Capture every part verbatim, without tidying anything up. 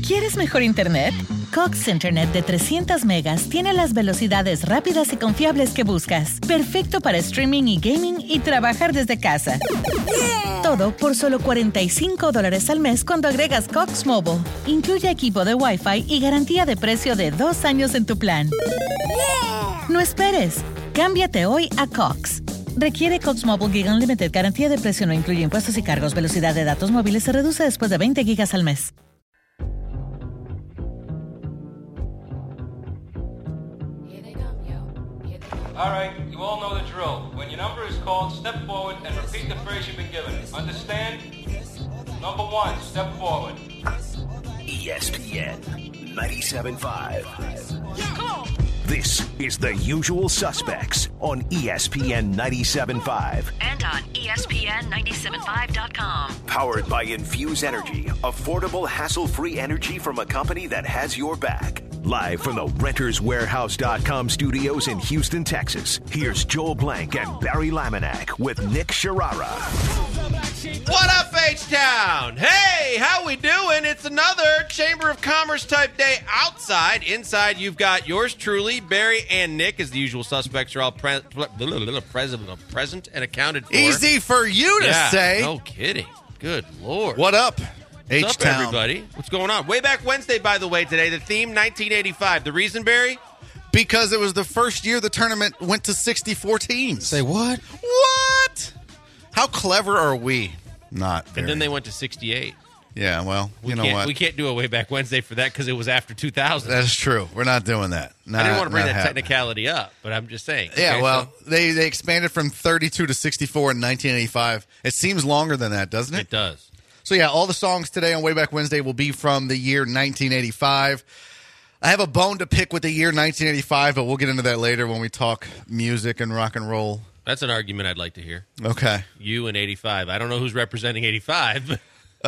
¿Quieres mejor internet? Cox Internet de trescientos megas tiene las velocidades rápidas y confiables que buscas. Perfecto para streaming y gaming y trabajar desde casa. Yeah. Todo por solo cuarenta y cinco dólares al mes cuando agregas Cox Mobile. Incluye equipo de Wi-Fi y garantía de precio de dos años en tu plan. Yeah. No esperes. Cámbiate hoy a Cox. Requiere Cox Mobile Gig Unlimited. Garantía de precio no incluye impuestos y cargos. Velocidad de datos móviles se reduce después de veinte gigas al mes. All right, you all know the drill. When your number is called, step forward and repeat the phrase you've been given. Understand? Number one, step forward. E S P N ninety-seven point five. This is The Usual Suspects on E S P N ninety-seven point five. And on E S P N ninety-seven point five dot com. Powered by Infuse Energy, affordable, hassle-free energy from a company that has your back. Live from the Renters Warehouse dot com studios in Houston, Texas, here's Joel Blank and Barry Laminack with Nick Sharara. What up, H-Town? Hey, how we doing? It's another Chamber of Commerce type day outside. Inside, you've got yours truly, Barry and Nick, as the usual suspects are all pre- present, present and accounted for. Easy for you to yeah, say. No kidding. Good Lord. What up, What's up, H-Town? everybody? What's going on? Way Back Wednesday, by the way, today. The theme, nineteen eighty-five. The reason, Barry? Because it was the first year the tournament went to sixty-four teams. Say what? What? How clever are we? Not very. And then they went to sixty-eight. Yeah, well, we you know can't, what? We can't do a Way Back Wednesday for that because it was after two thousand. That's true. We're not doing that. Not, I didn't want to bring that happening. technicality up, but I'm just saying. Yeah, okay, well, so they, they expanded from thirty-two to sixty-four in nineteen eighty-five. It seems longer than that, doesn't it? It does. So, yeah, all the songs today on Way Back Wednesday will be from the year nineteen eighty-five. I have a bone to pick with the year nineteen eighty-five, but we'll get into that later when we talk music and rock and roll. That's an argument I'd like to hear. Okay. You and eighty-five. I don't know who's representing eighty-five.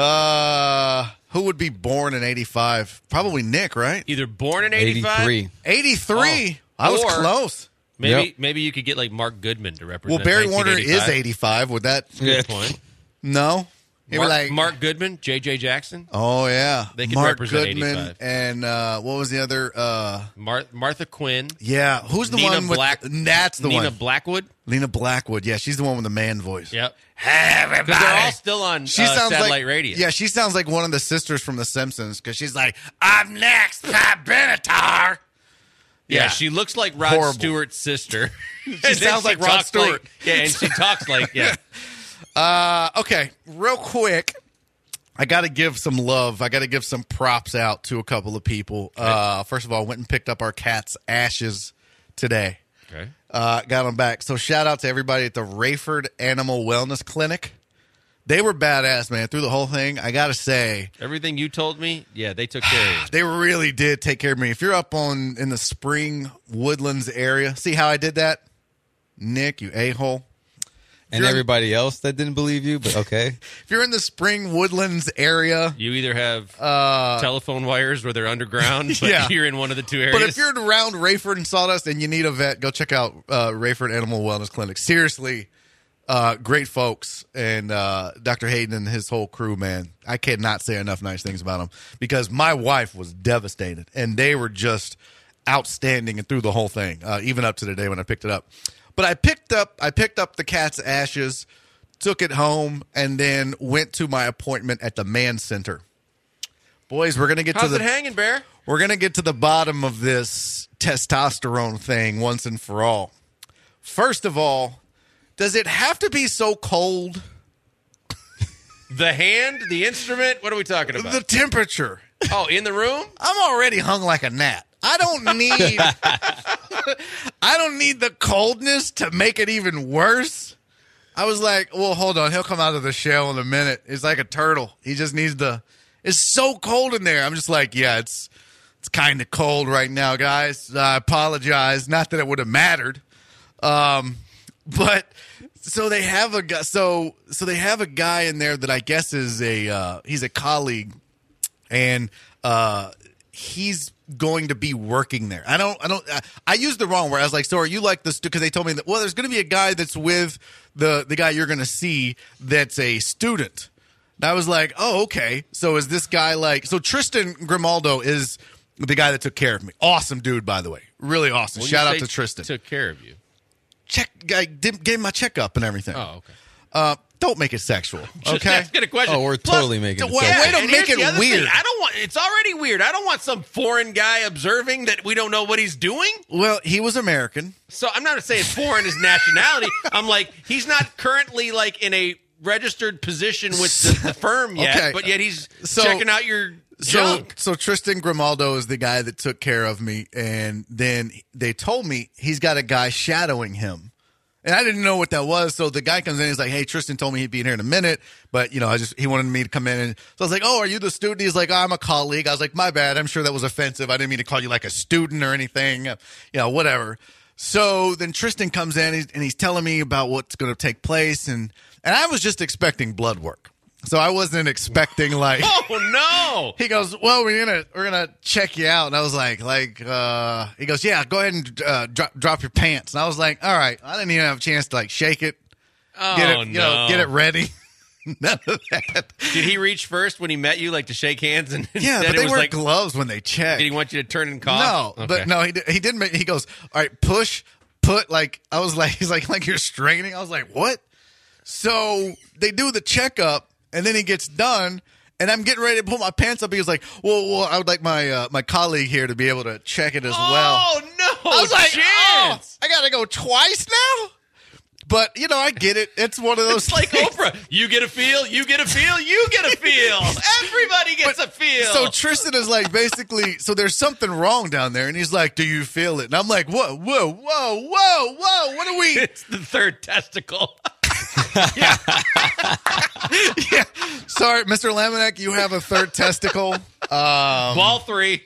Uh, who would be born in eighty-five? Probably Nick, right? Either born in eighty-five. eighty-three. eighty-three. Oh. I was Or- close. Maybe Yep. maybe you could get like Mark Goodman to represent. Well, Barry Warner nineteen is eighty-five. eighty-five. Would that? Good point. No. He Mark, was like Mark Goodman, J J Jackson, Oh yeah, They could Mark represent Goodman eighty-five. and uh, what was the other? Uh, Mar- Martha Quinn, yeah, who's the Nina one with? Black- That's the Nina one. Blackwood. Lena Blackwood. Yeah, she's the one with the man voice. Yep. Everybody. Because they're all still on She uh, sounds satellite like radio. Yeah, she sounds like one of the sisters from The Simpsons because she's like, "I'm next, Pat Benatar." Yeah, Yeah. she looks like Rod Horrible. Stewart's sister. She sounds like Rod talks Stewart. yeah, and she talks like, yeah. Uh, okay, real quick, I got to give some love. I got to give some props out to a couple of people. Uh, first of all, went and picked up our cat's ashes today. Okay. Uh, got them back. So shout out to everybody at the Rayford Animal Wellness Clinic. They were badass, man. Through the whole thing, I got to say, Everything you told me, yeah, they took care of you. they really did take care of me. If you're up on in the Spring Woodlands area, see how I did that? Nick, you a-hole. And You're- everybody else that didn't believe you, but okay. If you're in the Spring Woodlands area, You either have uh, telephone wires where they're underground, but Yeah. you're in one of the two areas. but if you're around Rayford and Sawdust and you need a vet, go check out uh, Rayford Animal Wellness Clinic. Seriously, uh, great folks. And uh, Doctor Hayden and his whole crew, man, I cannot say enough nice things about them because my wife was devastated, and they were just outstanding and through the whole thing, uh, even up to the day when I picked it up. But I picked up I picked up the cat's ashes, took it home, and then went to my appointment at the Man Center. Boys, we're gonna get How's to the it hanging, Bear? we're gonna get to the bottom of this testosterone thing once and for all. First of all, does it have to be so cold? The hand, the instrument, what are we talking about? The temperature. oh, in the room? I'm already hung like a gnat. I don't need I don't need the coldness to make it even worse. I was like, well, hold on. He'll come out of the shell in a minute. He's like a turtle. He just needs to it's so cold in there. I'm just like, yeah, it's it's kind of cold right now, guys. I apologize. Not that it would have mattered. Um, but so they have a guy so so they have a guy in there that I guess is a uh, he's a colleague, and uh, he's going to be working there. I don't, I don't, I, I used the wrong word. I was like, so are you like this? Because they told me that, well, there's going to be a guy that's with the, the guy you're going to see that's a student. And I was like, oh, okay. So is this guy like, so Tristan Grimaldo is the guy that took care of me. Awesome dude, by the way. Really awesome. Well, Shout you out say to Tristan. Took care of you. Check, I did, gave my checkup and everything. Oh, okay. Uh, don't make it sexual, Just okay? asking a question. Oh, we're Plus, totally making it way- sexual. way to and make here's it the other weird. thing. I don't want. It's already weird. I don't want some foreign guy observing that we don't know what he's doing. Well, he was American. So I'm not saying foreign is nationality. I'm like he's not currently like in a registered position with the, the firm yet, Okay. but yet he's So- checking out your So, junk. so Tristan Grimaldo is the guy that took care of me, and then they told me he's got a guy shadowing him. And I didn't know what that was, so the guy comes in. He's like, "Hey, Tristan told me he'd be in here in a minute, but you know, I just he wanted me to come in." And so I was like, "Oh, are you the student?" He's like, oh, "I'm a colleague." I was like, "My bad. I'm sure that was offensive. I didn't mean to call you like a student or anything. You know, whatever." So then Tristan comes in and he's telling me about what's going to take place, and and I was just expecting blood work, so I wasn't expecting like. Oh no! He goes, well, we're gonna we're gonna check you out, and I was like, like, uh, he goes, yeah, go ahead and uh, drop drop your pants, and I was like, all right, I didn't even have a chance to like shake it, Oh get it, no! you know, get it ready. None of that. Did he reach first when he met you, like to shake hands? And Yeah, then but it they was wear like, gloves when they check. did he want you to turn and cough? No, Okay. but no, he did, he didn't. Make, he goes, all right, push, put. Like I was like, he's like, like you're straightening. I was like, what? So they do the checkup, and then he gets done. And I'm getting ready to pull my pants up. He was like, "Well, well, I would like my uh, my colleague here to be able to check it as well." Oh no! I was like, chance. "Oh, I gotta go twice now." But you know, I get it. It's one of those It's like things. Oprah. You get a feel, you get a feel, you get a feel. Everybody gets a feel. So Tristan is like basically, so there's something wrong down there, and he's like, "Do you feel it?" And I'm like, "Whoa, whoa, whoa, whoa, whoa! What are we?" it's the third testicle. yeah. Sorry, Mister Lamanek, you have a third testicle. Um, Ball three.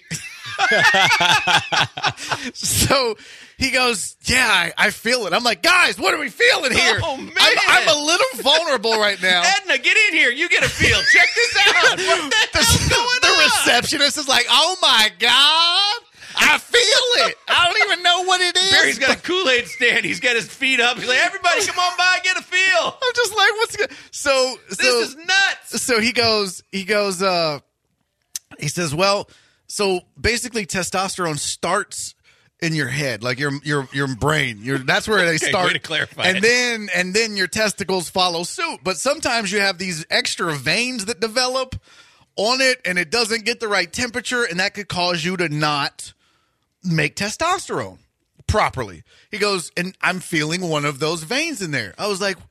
So he goes, yeah, I, I feel it. I'm like, guys, what are we feeling here? Oh, man. I'm, I'm a little vulnerable right now. Edna, get in here. You get a feel. Check this out. What the hell's going the on? receptionist is like, oh my God, I feel it. I don't even know what it is. Barry's got a Kool-Aid stand. He's got his feet up. He's like, everybody, come on by, get a feel. I'm just like, what's good? So, This so, is nuts. so he goes, he goes, uh, he says, well, so basically testosterone starts in your head, like your your your brain. Your that's where they Okay, start. way to clarify and it. then and then your testicles follow suit. But sometimes you have these extra veins that develop on it, and it doesn't get the right temperature, and that could cause you to not make testosterone properly. He goes, and I'm feeling one of those veins in there. I was like,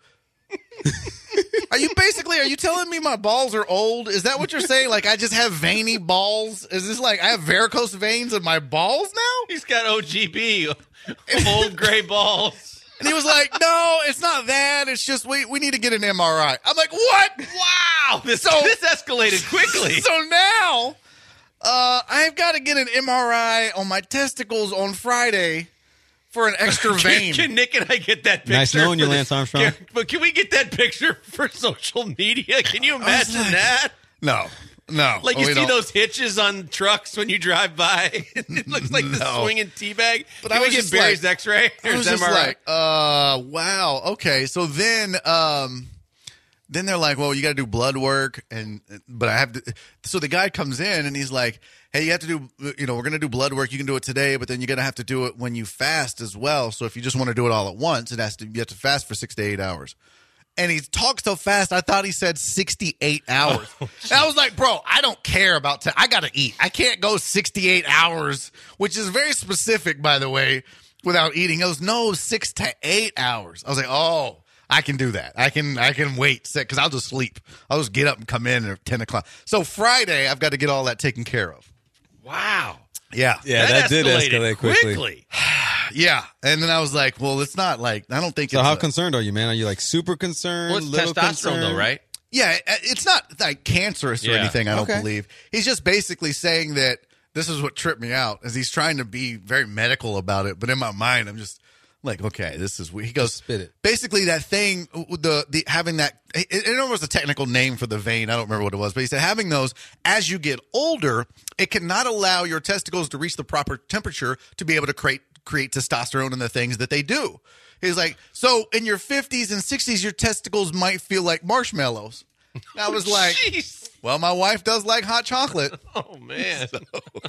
are you basically, are you telling me my balls are old? Is that what you're saying? Like I just have veiny balls? Is this like I have varicose veins in my balls now? He's got O G B, old gray balls. And he was like, no, it's not that. It's just we, we need to get an M R I. I'm like, what? Wow, this, So- this escalated quickly. So now uh, I've got to get an M R I on my testicles on Friday for an extra vein. Can, can Nick and I get that picture? Nice knowing you, for Lance this- Armstrong. Can, but can we get that picture for social media? Can you imagine like- that? No, no. Like you we see don't. those hitches on trucks when you drive by. It looks like the No. swinging teabag. But Can I we was get just Barry's like- X-ray? Or I was is just M R I? like, uh, wow, okay. So then, um, then they're like, well, you got to do blood work, and but I have to. So the guy comes in and he's like, hey, you have to do, you know, we're gonna do blood work. You can do it today, but then you're gonna have to do it when you fast as well. So if you just want to do it all at once, it has to. You have to fast for six to eight hours. And he talks so fast, I thought he said sixty-eight hours. Oh, and I was like, bro, I don't care about t- I got to eat. I can't go sixty-eight hours, which is very specific, by the way, without eating. He goes, no, six to eight hours. I was like, oh, I can do that. I can I can wait because I'll just sleep. I'll just get up and come in at ten o'clock. So Friday, I've got to get all that taken care of. Wow. Yeah. Yeah, that, did escalated escalate quickly. Yeah. And then I was like, well, it's not like, I don't think So it's how a- concerned are you, man? Are you like super concerned? Well, it's little testosterone, concerned? though, right? Yeah, it- it's not like cancerous or Yeah. anything, I don't Okay. believe. He's just basically saying that this is what tripped me out, is he's trying to be very medical about it. But in my mind, I'm just like, okay, this is weird. He goes, spit it. basically that thing, the the having that, it, it was a technical name for the vein. I don't remember what it was, but he said having those as you get older, it cannot allow your testicles to reach the proper temperature to be able to create create testosterone and the things that they do. He's like, so in your fifties and sixties, your testicles might feel like marshmallows. I was like, Jeez. well, my wife does like hot chocolate. Oh, man. But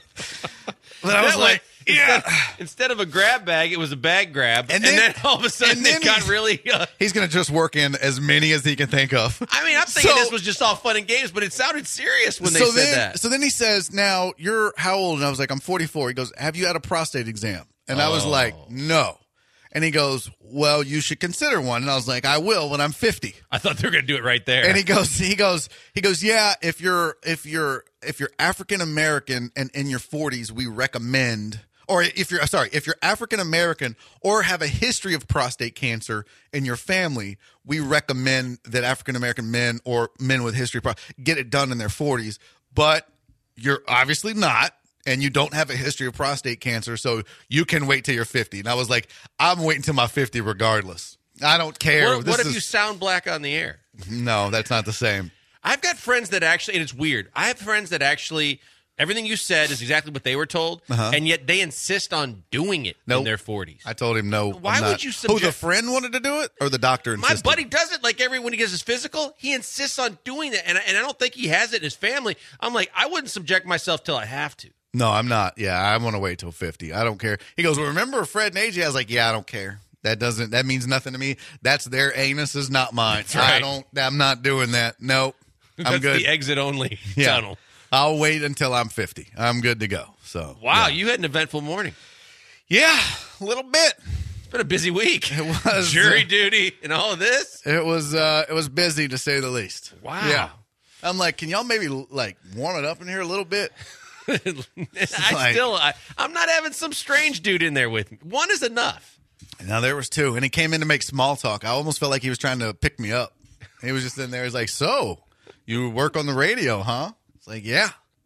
I was That like, way, yeah. Instead, instead of a grab bag, it was a bag grab. And And then- then, all of a sudden, and then it got he- really. Uh, He's going to just work in as many as he can think of. I mean, I'm thinking So- this was just all fun and games, but it sounded serious when they so said then, that. So then he says, now, you're how old? And I was like, I'm forty-four. He goes, have you had a prostate exam? And I was Oh. like, no. And he goes, well, you should consider one. And I was like, I will when I'm fifty. I thought they were going to do it right there. And he goes, he goes, he goes, yeah, if you're, if you're, if you're African American and in your forties, we recommend, or if you're, sorry, if you're African American or have a history of prostate cancer in your family, we recommend that African American men or men with history pro- get it done in their forties. But you're obviously not. And you don't have a history of prostate cancer, so you can wait till you're fifty. And I was like, I'm waiting till my fifty regardless. I don't care. what This what if is- you sound black on the air? No, that's not the same. I've got friends that actually, and it's weird. I have friends that actually, everything you said is exactly what they were told, Uh-huh. and yet they insist on doing it Nope. in their forties. I told him no. Why I'm would not. you Who, the subject- friend wanted to do it or the doctor My insisted? buddy does it like every when he gets his physical. He insists on doing that, and, I- and I don't think he has it in his family. I'm like, I wouldn't subject myself till I have to. No, I'm not. Yeah, I want to wait till fifty. I don't care. He goes, well, remember Fred and A J? I was like, yeah, I don't care. That doesn't, that means nothing to me. That's their anuses, not mine. That's right. I don't, I'm not doing that. Nope. I'm That's good. the exit only Yeah. tunnel. I'll wait until I'm fifty. I'm good to go. So, Wow, yeah. you had an eventful morning. Yeah, a little bit. It's been a busy week. It was Jury uh, duty and all of this. It was uh it was busy to say the least. Wow. Yeah. I'm like, can y'all maybe like warm it up in here a little bit? I like- still, I, I'm not having some strange dude in there with me. One is enough. Now there was two, and he came in to make small talk. I almost felt like he was trying to pick me up. He was just in there. He's like, "So, you work on the radio, huh?" It's like, "Yeah."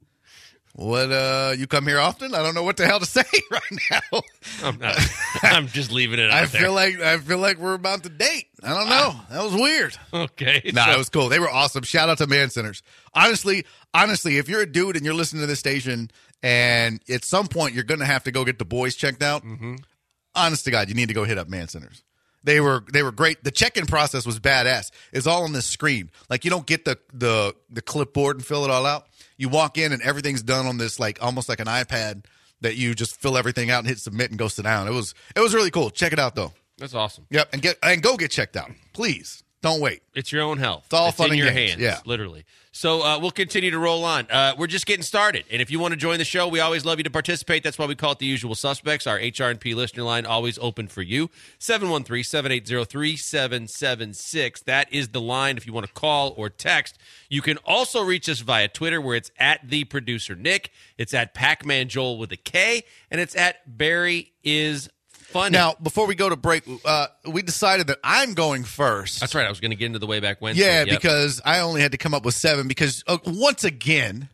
What? Uh, you come here often? I don't know what the hell to say right now. I'm not. I'm just leaving it out I there. feel like I feel like we're about to date. I don't know. That was weird. Okay. Nah, so- it was cool. They were awesome. Shout out to Man Centers. Honestly, honestly, if you're a dude and you're listening to this station, and at some point you're going to have to go get the boys checked out, Mm-hmm. honest to God, you need to go hit up Man Centers. They were they were great. The check-in process was badass. It's all on this screen. Like you don't get the the the clipboard and fill it all out. You walk in and everything's done on this like almost like an iPad that you just fill everything out and hit submit and go sit down. It was it was really cool. Check it out though. That's awesome. Yep, and get and go get checked out, please. Don't wait. It's your own health. It's all fun in and your games, hands, yeah. literally. So uh, we'll continue to roll on. Uh, we're just getting started. And if you want to join the show, we always love you to participate. That's why we call it The Usual Suspects. Our H R and P listener line always open for you. seven one three, seven eight zero, three seven seven six. That is the line if you want to call or text. You can also reach us via Twitter where it's at The Producer Nick. It's at Pac-Man Joel with a K. And it's at Barry Is Funny. Now, before we go to break, uh, we decided that I'm going first. That's right. I was going to get into the way back Wednesday. Yeah, Yep. because I only had to come up with seven because uh, once again,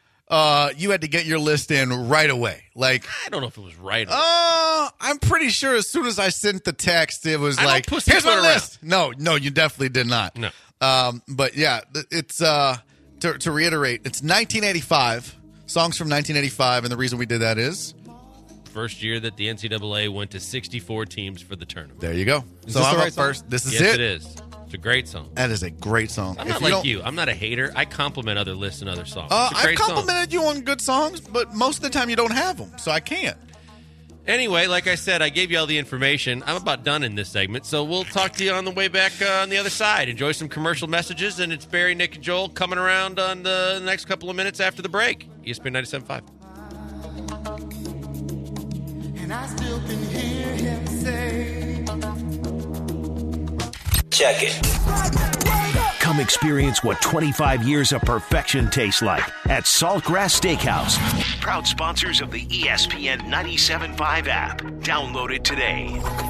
uh, you had to get your list in right away. Like, I don't know if it was right. uh, I'm pretty sure as soon as I sent the text, it was I don't like, pussy here's my foot around. list. No, no, you definitely did not. No. Um, but yeah, th- it's, uh, to, to reiterate, it's nineteen eighty-five, songs from nineteen eighty-five, and the reason we did that is, First year that the N C double A went to sixty-four teams for the tournament. there you go. Is so this I'm the up right song? first. This is yes, it. it is. It's a great song. That is a great song. I'm If not you like don't- you. I'm not a hater. I compliment other lists and other songs. Uh, It's a I've great song. complimented you on good songs, but most of the time you don't have them, so I can't. Anyway, like I said, I gave you all the information. I'm about done in this segment, so we'll talk to you on the way back uh, on the other side. Enjoy some commercial messages, and it's Barry, Nick, and Joel coming around on the next couple of minutes after the break. E S P N ninety-seven point five. And I still can hear him say, Check it. Come experience what twenty-five years of perfection tastes like at Saltgrass Steakhouse. Proud sponsors of the E S P N ninety-seven point five app. Download it today.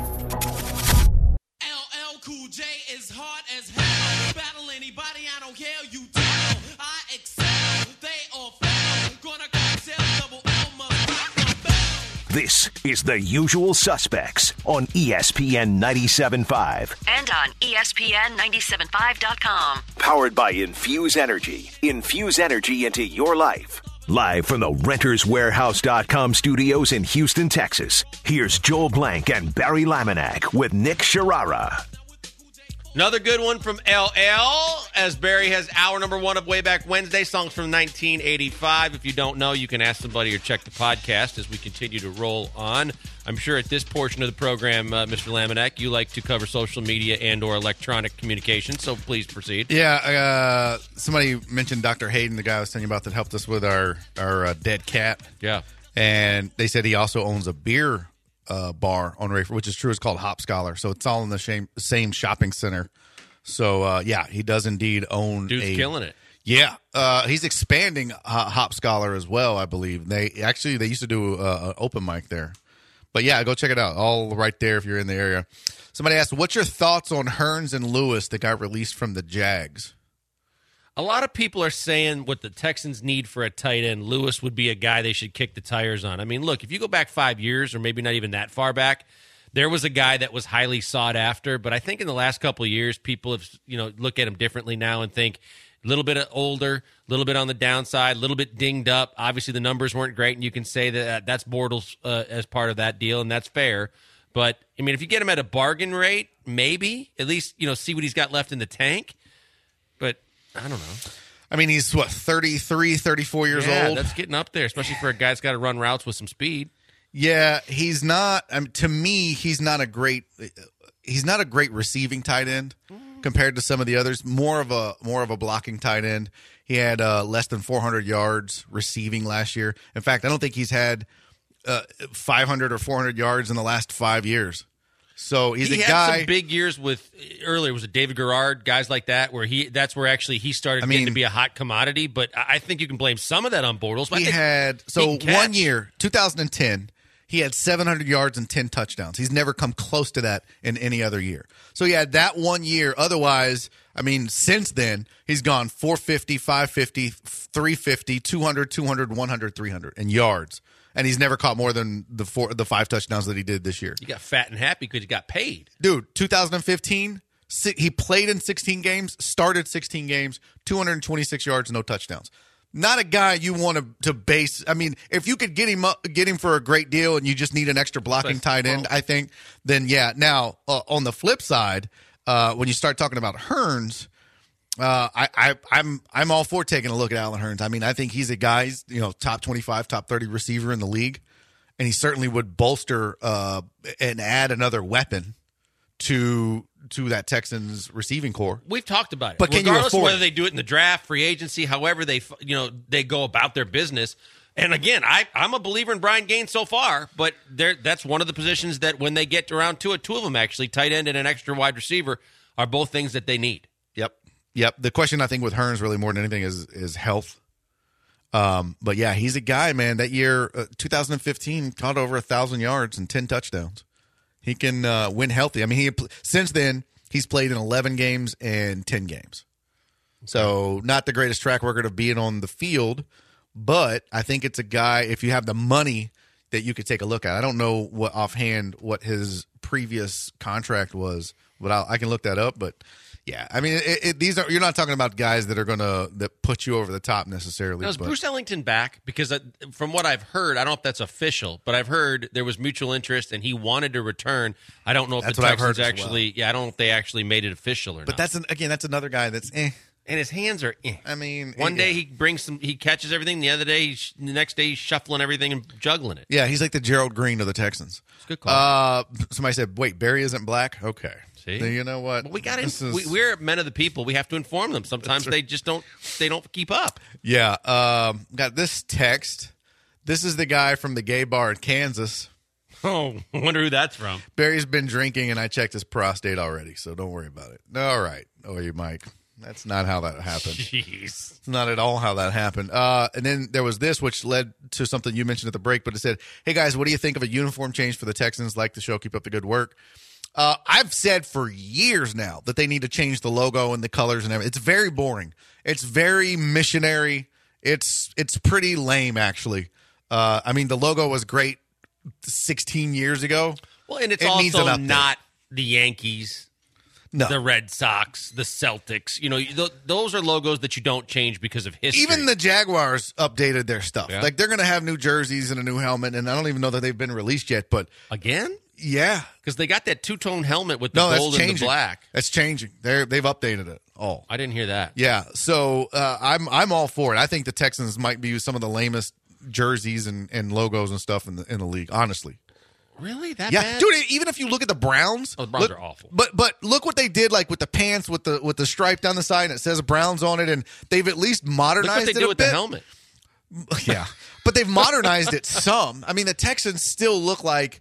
L L Cool J is hard as hell. Battle anybody, I don't care, you tell. I excel, they all fail. Gonna cocktail, double L must rock my bell. This is The Usual Suspects on E S P N ninety-seven point five. And on E S P N ninety-seven point five dot com. Powered by Infuse Energy. Infuse energy into your life. Live from the Renters Warehouse dot com studios in Houston, Texas. Here's Joel Blank and Barry Laminack with Nick Sharara. Another good one from L L, as Barry has hour number one of Way Back Wednesday, songs from nineteen eighty-five. If you don't know, you can ask somebody or check the podcast as we continue to roll on. I'm sure at this portion of the program, uh, Mister Lamanek, you like to cover social media and or electronic communication, so please proceed. Yeah, uh, somebody mentioned Doctor Hayden, the guy I was telling you about that helped us with our, our uh, dead cat. Yeah. And they said he also owns a beer uh, bar on Rayford, which is true. It's called Hop Scholar. So it's all in the same, same shopping center. So, uh, yeah, he does indeed own Dude's a... killing it. Yeah. Uh, he's expanding uh, Hop Scholar as well, I believe. They Actually, they used to do uh, an open mic there. But, yeah, go check it out. All right there if you're in the area. Somebody asked, what's your thoughts on Hearns and Lewis that got released from the Jags? A lot of people are saying what the Texans need for a tight end, Lewis would be a guy they should kick the tires on. I mean, look, if you go back five years or maybe not even that far back, there was a guy that was highly sought after. But I think in the last couple of years, people have, you know, look at him differently now and think a little bit older, a little bit on the downside, a little bit dinged up. Obviously, the numbers weren't great, and you can say that that's Bortles uh, as part of that deal, and that's fair. But, I mean, if you get him at a bargain rate, maybe, at least, you know, see what he's got left in the tank. But I don't know. I mean, he's, what, thirty-three, thirty-four years yeah, old? that's getting up there, especially for a guy that's got to run routes with some speed. Yeah, he's not. I mean, to me, he's not a great. He's not a great receiving tight end compared to some of the others. More of a more of a blocking tight end. He had uh, less than four hundred yards receiving last year. In fact, I don't think he's had uh, five hundred or four hundred yards in the last five years. So he's he a had guy. Some big years with earlier was it David Garrard, guys like that, where he that's where actually he started I getting mean, to be a hot commodity. But I I think you can blame some of that on Bortles. But I He think had he so can one catch. year, two thousand ten. He had seven hundred yards and ten touchdowns. He's never come close to that in any other year. So he had that one year. Otherwise, I mean, since then, he's gone four fifty, five fifty, three fifty, two hundred, two hundred, one hundred, three hundred in yards. And he's never caught more than the four, the five touchdowns that he did this year. You got fat and happy because you got paid. Dude, two thousand fifteen, si- he played in sixteen games, started sixteen games, two hundred twenty-six yards, no touchdowns. Not a guy you want to, to base. I mean, if you could get him up, get him for a great deal, and you just need an extra blocking tight end, I think. Then yeah. Now uh, on the flip side, uh, when you start talking about Hearns, uh, I, I I'm I'm all for taking a look at Allen Hearns. I mean, I think he's a guy, you know, top twenty-five, top thirty receiver in the league, and he certainly would bolster uh, and add another weapon to to that Texans receiving core. We've talked about it. But can you regardless of afford whether it? they do it in the draft, free agency, however they you know they go about their business. And again, I, I'm a believer in Brian Gaines so far, but there that's one of the positions that when they get around to it, two of them actually, tight end and an extra wide receiver, are both things that they need. Yep. Yep. The question I think with Hearns really more than anything is is health. Um, but yeah, he's a guy, man. That year, uh, two thousand fifteen, caught over a thousand yards and ten touchdowns. He can uh, win healthy. I mean, he since then he's played in eleven games and ten games. So not the greatest track record of being on the field, but I think it's a guy. If you have the money, that you could take a look at. I don't know what offhand what his previous contract was, but I'll, I can look that up. But yeah, I mean, it, it, these are you're not talking about guys that are gonna that put you over the top necessarily. Now, is but, Bruce Ellington back? Because uh, from what I've heard, I don't know if that's official, but I've heard there was mutual interest and he wanted to return. I don't know if That's the what I've Texans heard as actually. well. Yeah, I don't know if they actually made it official or but not. that's an, again, that's another guy that's eh. And his hands are. Eh. I mean, one eh, day yeah. he brings some, he catches everything. The other day, he's, the next day he's shuffling everything and juggling it. Yeah, he's like the Gerald Green of the Texans. It's a good call. Uh, somebody said, "Wait, Barry isn't black." Okay, See? Then you know what? Well, we got This to. is- We, we're men of the people. We have to inform them. Sometimes they just don't. They don't keep up. Yeah, um, got this text. This is the guy from the gay bar in Kansas. Oh, I wonder who that's from. Barry's been drinking, and I checked his prostate already, so don't worry about it. All right. Oh, you, Mike. That's not how that happened. Jeez. It's not at all how that happened. Uh, and then there was this, which led to something you mentioned at the break, but it said, "Hey, guys, what do you think of a uniform change for the Texans? Like the show. Keep up the good work." Uh, I've said for years now that they need to change the logo and the colors and everything. It's very boring. It's very missionary. It's it's pretty lame, actually. Uh, I mean, the logo was great sixteen years ago. Well, and it's It needs also an update. not the Yankees, No. the Red Sox, the Celtics. You know, th- those are logos that you don't change because of history. Even the Jaguars updated their stuff. Yeah. Like, they're going to have new jerseys and a new helmet, and I don't even know that they've been released yet, but again. Yeah. Because they got that two-tone helmet with the No, that's gold and the changing. black. That's changing. They're, they've updated it all. I didn't hear that. Yeah, so uh, I'm I'm all for it. I think the Texans might be some of the lamest jerseys and, and logos and stuff in the in the league, honestly. Really? That Yeah, bad? dude. Even if you look at the Browns, Oh, the Browns look- are awful. But but look what they did, like with the pants, with the with the stripe down the side, and it says Browns on it, and they've at least Look modernized what they it did a with bit. the helmet. Yeah, but they've modernized it some. I mean, the Texans still look like,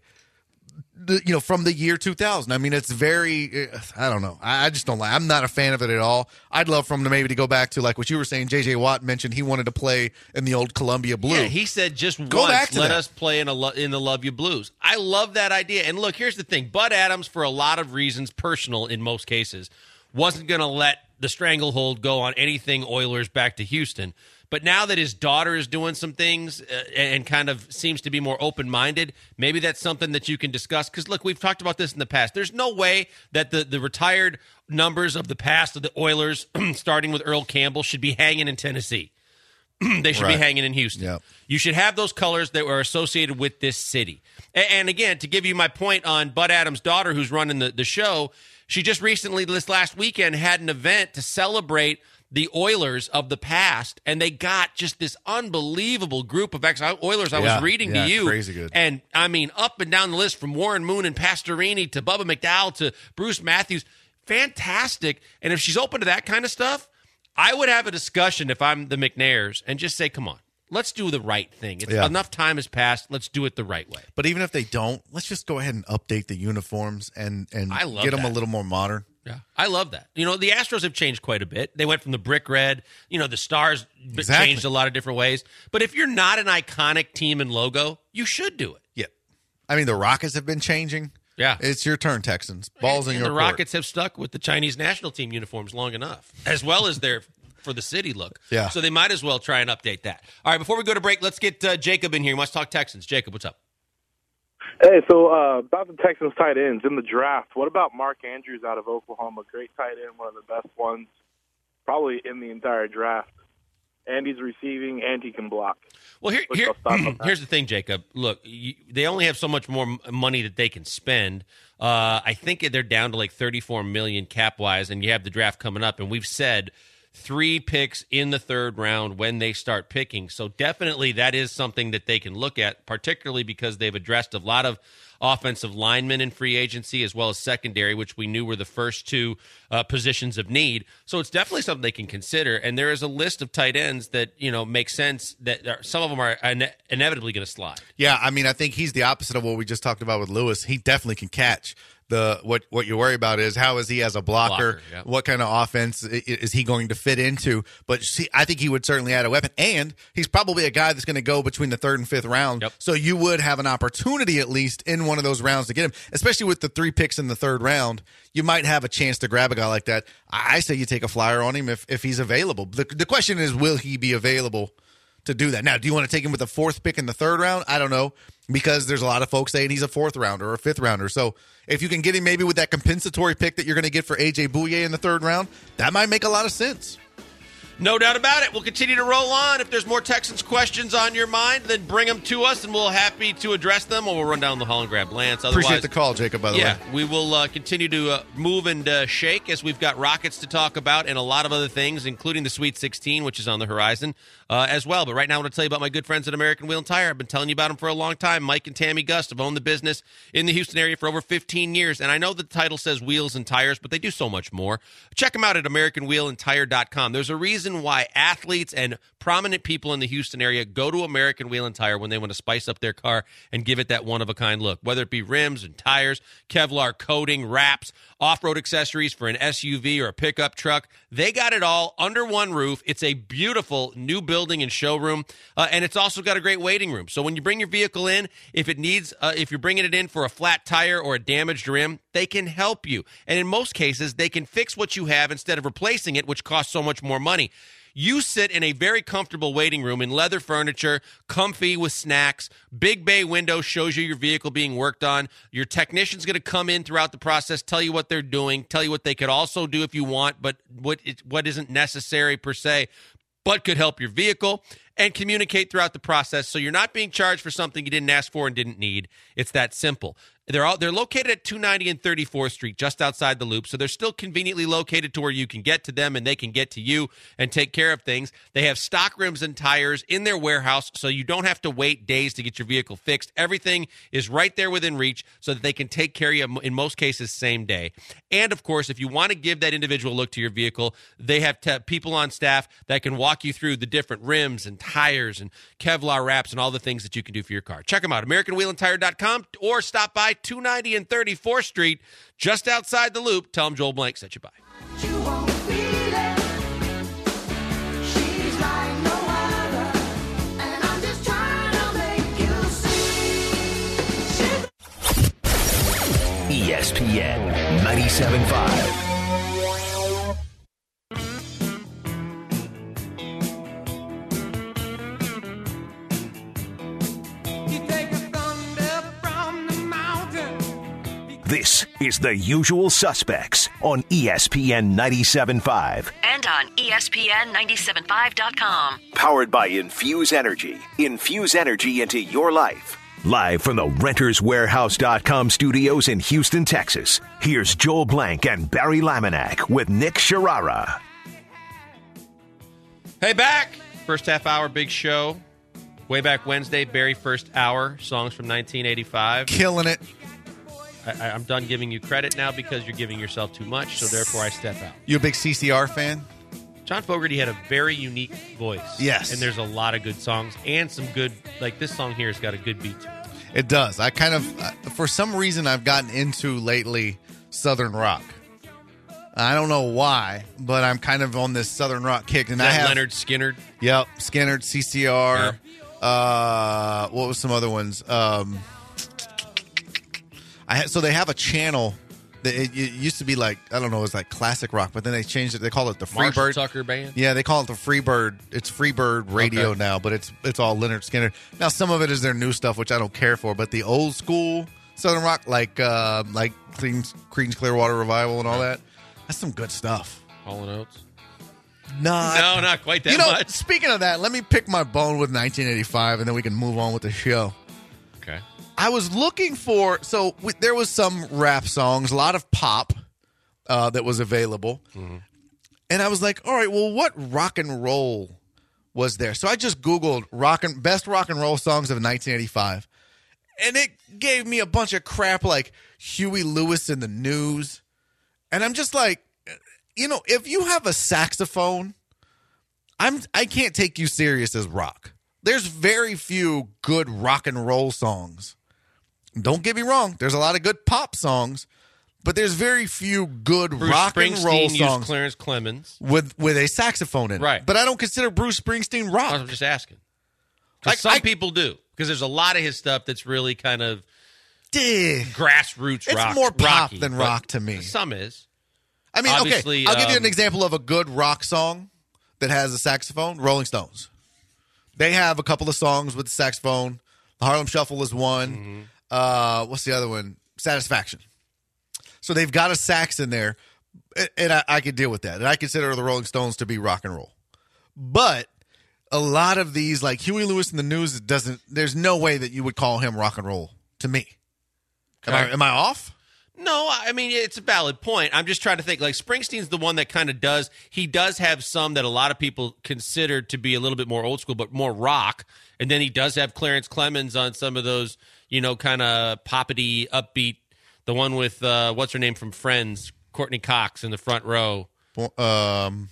the, you know, from the year two thousand. I mean, it's very, I don't know. I, I just don't like. I'm not a fan of it at all. I'd love for them to maybe to go back to like what you were saying. J J Watt mentioned he wanted to play in the old Columbia blue. Yeah, he said just Go once, back to let that. us play in a lo- in the Love You Blues. I love that idea. And look, here's the thing. Bud Adams, for a lot of reasons, personal in most cases, wasn't going to let the stranglehold go on anything Oilers back to Houston. But now that his daughter is doing some things uh, and kind of seems to be more open-minded, maybe that's something that you can discuss. Because, look, we've talked about this in the past. There's no way that the, the retired numbers of the past of the Oilers, starting with Earl Campbell, should be hanging in Tennessee. They should Right. be hanging in Houston. Yep. You should have those colors that were associated with this city. And, and again, to give you my point on Bud Adams' daughter who's running the, the show, she just recently, this last weekend, had an event to celebrate the Oilers of the past, and they got just this unbelievable group of ex-Oilers. I Yeah, was reading yeah, to you. crazy good. And, I mean, up and down the list from Warren Moon and Pastorini to Bubba McDowell to Bruce Matthews. Fantastic. And if she's open to that kind of stuff, I would have a discussion if I'm the McNairs and just say, come on, let's do the right thing. It's, Yeah. Enough time has passed. Let's do it the right way. But even if they don't, let's just go ahead and update the uniforms and and I love get them that. a little more modern. Yeah, I love that. You know, the Astros have changed quite a bit. They went from the brick red, you know, the stars b- Exactly. changed a lot of different ways. But if you're not an iconic team and logo, you should do it. Yeah, I mean the Rockets have been changing. Yeah. It's your turn, Texans. Balls in and your the court. Rockets have stuck with the Chinese national team uniforms long enough, as well as their for the city look. Yeah. So they might as well try and update that. All right, before we go to break, let's get uh, Jacob in here. He wants to talk Texans. Jacob, what's up? Hey, so uh, about the Texans tight ends in the draft, what about Mark Andrews out of Oklahoma? Great tight end, one of the best ones probably in the entire draft. And he's receiving, and he can block. Well, here, What's here your thoughts on that? here's the thing, Jacob. Look, you, they only have so much more m- money that they can spend. Uh, I think they're down to like thirty-four million dollars cap-wise, and you have the draft coming up, and we've said three picks in the third round when they start picking. So definitely that is something that they can look at, particularly because they've addressed a lot of offensive linemen in free agency as well as secondary, which we knew were the first two uh, positions of need. So it's definitely something they can consider. And there is a list of tight ends that, you know, make sense that are, some of them are ine- inevitably going to slide. Yeah, I mean, I think he's the opposite of what we just talked about with Lewis. He definitely can catch. The what what you worry about is how is he as a blocker? Blocker, yeah. What kind of offense i- is he going to fit into? But see, I think he would certainly add a weapon, and he's probably a guy that's going to go between the third and fifth round. Yep. So you would have an opportunity at least in one of those rounds to get him, especially with the three picks in the third round. You might have a chance to grab a guy like that. I I say you take a flyer on him if if he's available. The the question is, will he be available to do that? Now, do you want to take him with the fourth pick in the third round? I don't know, because there's a lot of folks saying he's a fourth rounder or a fifth rounder. So if you can get him maybe with that compensatory pick that you're going to get for A J Bouye in the third round, that might make a lot of sense. No doubt about it. We'll continue to roll on. If there's more Texans questions on your mind, then bring them to us, and we'll happy to address them, or we'll run down the hall and grab Lance. Otherwise, Appreciate the call, Jacob, by the yeah, way. we will uh, continue to uh, move and uh, shake as we've got Rockets to talk about and a lot of other things, including the Sweet sixteen, which is on the horizon uh, as well. But right now I want to tell you about my good friends at American Wheel and Tire. I've been telling you about them for a long time. Mike and Tammy Gust have owned the business in the Houston area for over fifteen years, and I know the title says wheels and tires, but they do so much more. Check them out at American Wheel and Tire dot com. There's a reason why athletes and prominent people in the Houston area go to American Wheel and Tire when they want to spice up their car and give it that one-of-a-kind look, whether it be rims and tires, Kevlar coating, wraps, off-road accessories for an S U V or a pickup truck. They got it all under one roof. It's a beautiful new building and showroom, uh, and it's also got a great waiting room. So when you bring your vehicle in, if it needs, uh, if you're bringing it in for a flat tire or a damaged rim, they can help you. And in most cases, they can fix what you have instead of replacing it, which costs so much more money. You sit in a very comfortable waiting room in leather furniture, comfy with snacks. Big bay window shows you your vehicle being worked on. Your technician's going to come in throughout the process, tell you what they're doing, tell you what they could also do if you want, but what it, what isn't necessary per se, but could help your vehicle. and communicate throughout the process so you're not being charged for something you didn't ask for and didn't need. It's that simple. They're all, they're located at two ninety and thirty-fourth Street, just outside the Loop, so they're still conveniently located to where you can get to them and they can get to you and take care of things. They have stock rims and tires in their warehouse, so you don't have to wait days to get your vehicle fixed. Everything is right there within reach so that they can take care of you, in most cases, same day. And, of course, if you want to give that individual look to your vehicle, they have te- people on staff that can walk you through the different rims and tires and Kevlar wraps and all the things that you can do for your car. Check them out, American Wheel and Tire dot com, or stop by two ninety and thirty-fourth Street, just outside the Loop. Tell them Joel Blank sent you by. You won't feel it. She's like no other, and I'm just trying to make you see. E S P N ninety-seven point five. This is The Usual Suspects on E S P N ninety-seven point five. And on E S P N ninety-seven five dot com. Powered by Infuse Energy. Infuse energy into your life. Live from the Renters Warehouse dot com studios in Houston, Texas. Here's Joel Blank and Barry Laminack with Nick Sharara. Hey, back. First half hour, big show. Way back Wednesday, Barry first hour, songs from nineteen eighty-five. Killing it. I, I'm done giving you credit now because you're giving yourself too much, so therefore I step out. You a big C C R fan? John Fogerty had a very unique voice. Yes. And there's a lot of good songs and some good, like this song here has got a good beat to it. It does. I kind of, uh, for some reason, I've gotten into lately Southern rock. I don't know why, but I'm kind of on this Southern rock kick. And Is that I have Leonard Skinner? Yep, Skinner, C C R. Yeah. Uh, what was some other ones? Um, I had, so they have a channel that it, it used to be like, I don't know, it was like classic rock, but then they changed it. They call it the Marshall Freebird Tucker Band? Yeah, they call it the Freebird. It's Freebird Radio Okay. now, but it's it's all Leonard Skinner. Now some of it is their new stuff, which I don't care for, but the old school Southern rock, like uh, like Creedence, Creedence Clearwater Revival and all that, that's some good stuff. Hall and Oates? Not, No, not quite that you know, much. Speaking of that, let me pick my bone with nineteen eighty-five, and then we can move on with the show. Okay. I was looking for, so we, there was some rap songs, a lot of pop uh, that was available. Mm-hmm. And I was like, all right, well, what rock and roll was there? So I just Googled rock and best rock and roll songs of nineteen eighty-five. And it gave me a bunch of crap like Huey Lewis and the News. And I'm just like, you know, if you have a saxophone, I'm I can't take you serious as rock. There's very few good rock and roll songs. Don't get me wrong. There's a lot of good pop songs, but there's very few good Bruce rock and roll Springsteen used songs Clarence Clemens. with with a saxophone in it. Right. But I don't consider Bruce Springsteen rock. I'm just asking. Because Like, some I- people do. Because there's a lot of his stuff that's really kind of Duh. grassroots It's rock. more pop rocky, than but rock to me. Some is. I mean, Obviously, okay, I'll give you an um, example of a good rock song that has a saxophone. Rolling Stones. They have a couple of songs with the saxophone. The Harlem Shuffle is one. Mm-hmm. Uh, what's the other one? Satisfaction. So they've got a sax in there, and- and I, I could deal with that. And I consider the Rolling Stones to be rock and roll. But a lot of these, like Huey Lewis in the News, it doesn't. There's no way that you would call him rock and roll to me. Am I, Okay. am I off? No, I mean, it's a valid point. I'm just trying to think. Like, Springsteen's the one that kind of does, he does have some that a lot of people consider to be a little bit more old school, but more rock. And then he does have Clarence Clemens on some of those, you know, kind of poppity, upbeat. The one with, uh, what's her name from Friends, Courtney Cox in the front row. Well, um,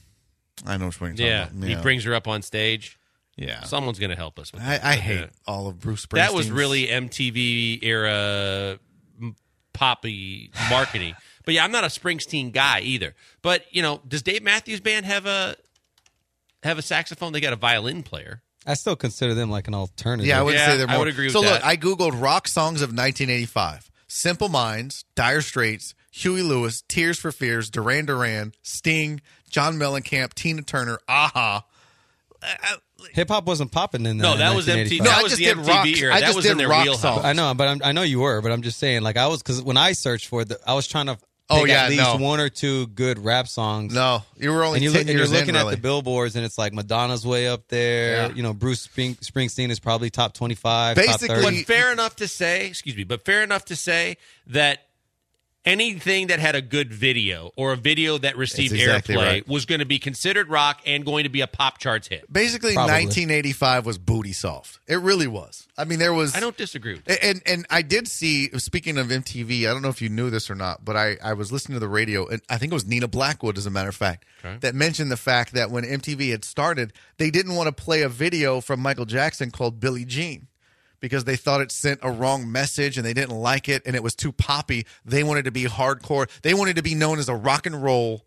I know which one you're Yeah, talking about. he brings her up on stage. Yeah. Someone's going to help us with I, that. I But, hate uh, all of Bruce Springsteen's. That was really M T V era m- poppy marketing. But yeah, I'm not a Springsteen guy either. But you know, does Dave Matthews Band have a have a saxophone? They got a violin player. I still consider them like an alternative. Yeah, I would Yeah, say they're I more. would agree with so that. look, I googled rock songs of nineteen eighty-five: Simple Minds, Dire Straits, Huey Lewis, Tears for Fears, Duran Duran, Sting, John Mellencamp, Tina Turner, Aha. Hip hop wasn't popping in that. No, in that was M T V. nineteen eighty-five. No, That I was just the did M T V rock- era. I That just was did in their rock wheelhouse. songs. I know, but I'm, I know you were, but I'm just saying, like I was, because when I searched for it, the, I was trying to Oh, pick yeah, at least no. one or two good rap songs. No, you were only and, you ten look, and you're years looking in, at really. the billboards, and it's like Madonna's way up there. Yeah. You know, Bruce Spring, Springsteen is probably top twenty-five, top Basically- thirty. But fair enough to say, excuse me, but fair enough to say that anything that had a good video or a video that received That's exactly airplay right. was going to be considered rock and going to be a pop charts hit. Basically, Probably. nineteen eighty-five was booty soft. It really was. I mean, there was. I don't disagree with that. And and I did see. Speaking of M T V, I don't know if you knew this or not, but I I was listening to the radio, and I think it was Nina Blackwood, as a matter of fact, Okay. that mentioned the fact that when M T V had started, they didn't want to play a video from Michael Jackson called Billie Jean, because they thought it sent a wrong message and they didn't like it and it was too poppy. They wanted to be hardcore. They wanted to be known as a rock and roll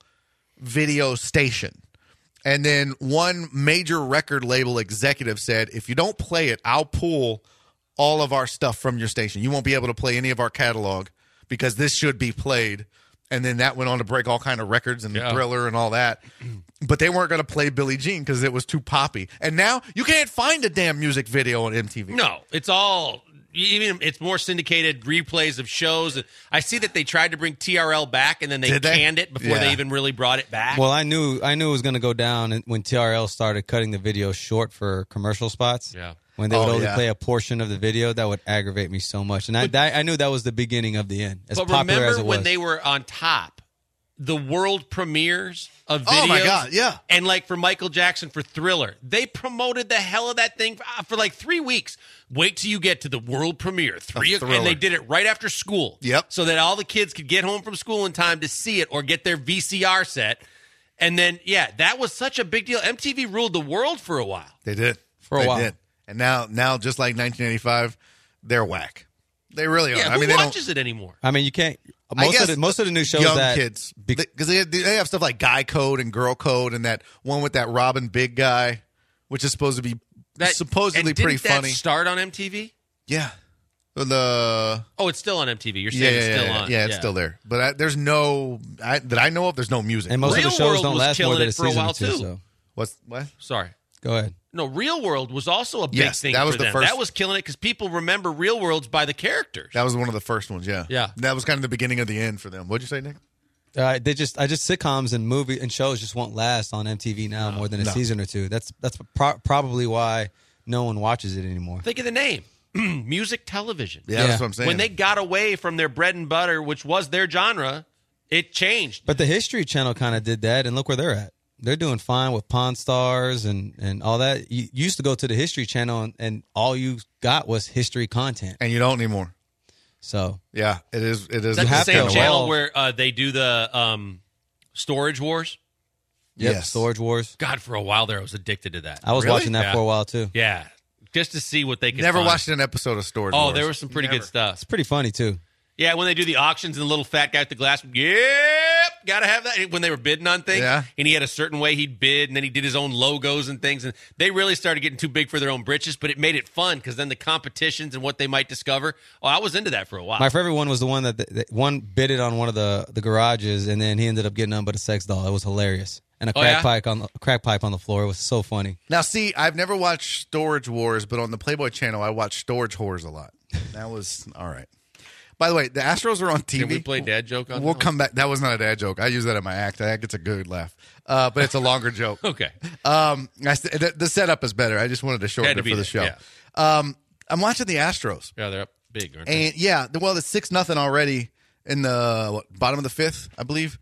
video station. And then one major record label executive said, if you don't play it, I'll pull all of our stuff from your station. You won't be able to play any of our catalog because this should be played. And then that went on to break all kind of records and Yeah. Thriller and all that. But they weren't going to play Billie Jean because it was too poppy. And now you can't find a damn music video on M T V. No, it's all even. It's more syndicated replays of shows. I see that they tried to bring T R L back, and then they Did they? canned it before they Yeah. even really brought it back. Well, I knew I knew it was going to go down and- when T R L started cutting the video short for commercial spots. Yeah. When they would Oh, only yeah. play a portion of the video, that would aggravate me so much. And I, that, I knew that was the beginning of the end. As but popular remember as it was. when they were on top, the world premieres of videos. Oh, my God, yeah. And like for Michael Jackson for Thriller, they promoted the hell of that thing for, for like three weeks. Wait till you get to the world premiere, three, Of Thriller. and they did it right after school. Yep. So that all the kids could get home from school in time to see it or get their V C R set. And then, yeah, that was such a big deal. M T V ruled the world for a while. They did. For a They while. did. And now, now just like nineteen eighty-five, they're whack. They really are. Yeah, I who mean, they don't. watches it anymore? I mean, you can't. I Most of guess the most of the new shows young that kids, be- because they, they have stuff like Guy Code and Girl Code, and that one with that Robin Big guy, which is supposed to be That, supposedly and didn't pretty that funny. start on M T V? Yeah, the Oh, it's still on M T V. You're saying yeah, yeah, it's yeah, still yeah, on. yeah, it's still there. But I, there's no I, that I know of. There's no music. and most Real of the shows World don't was last more killing than a it for a season while, or two. too. So What's what? Sorry. go ahead. No, Real World was also a big Yes, thing. that was for the them. first- That was killing it because people remember Real Worlds by the characters. That was one of the first ones. Yeah, Yeah. That was kind of the beginning of the end for them. What'd you say, Nick? Uh, they just, I just sitcoms and movie and shows just won't last on M T V now more than a no. season or two. That's that's pro- probably why no one watches it anymore. Think of the name, music television. Yeah, Yeah. that's what I'm saying. When they got away from their bread and butter, which was their genre, it changed. But the History Channel kind of did that, and look where they're at. They're doing fine with Pawn Stars and, and all that. You, you used to go to the History Channel, and, and all you got was history content. and you don't anymore. So Yeah, it is. It is. That's have the to same channel evolve. where uh, they do the um, Storage Wars. yep, Yes. Storage Wars. God, for a while there, I was addicted to that. I was Really? watching that Yeah. for a while too. Yeah, just to see what they could Never find. watched an episode of Storage Oh, Wars. there was some pretty Never. good stuff. It's pretty funny too. Yeah, when they do the auctions and the little fat guy with the glass, yep, gotta have that. When they were bidding on things, Yeah. and he had a certain way he'd bid, and then he did his own logos and things, and they really started getting too big for their own britches, but it made it fun because then the competitions and what they might discover. Oh, I was into that for a while. My favorite one was the one that, that one bidded on one of the, the garages, and then he ended up getting none but a sex doll. It was hilarious, and a Oh, crack yeah? pipe on the crack pipe on the floor. It was so funny. Now, see, I've never watched Storage Wars, but on the Playboy channel, I watch Storage Whores a lot. That was all right. By the way, the Astros are on T V. Can we play dad joke on We'll that one? come back. That was not a dad joke. I use that in my act. That gets a good laugh, uh, but it's a longer joke. Okay. Um, I, s- the, the setup is better. I just wanted to shorten Had to it be for the there, show. Um, I'm watching the Astros, Yeah, they're up big, aren't they? and yeah, the- well, it's six nothing already in the what, bottom of the fifth, I believe,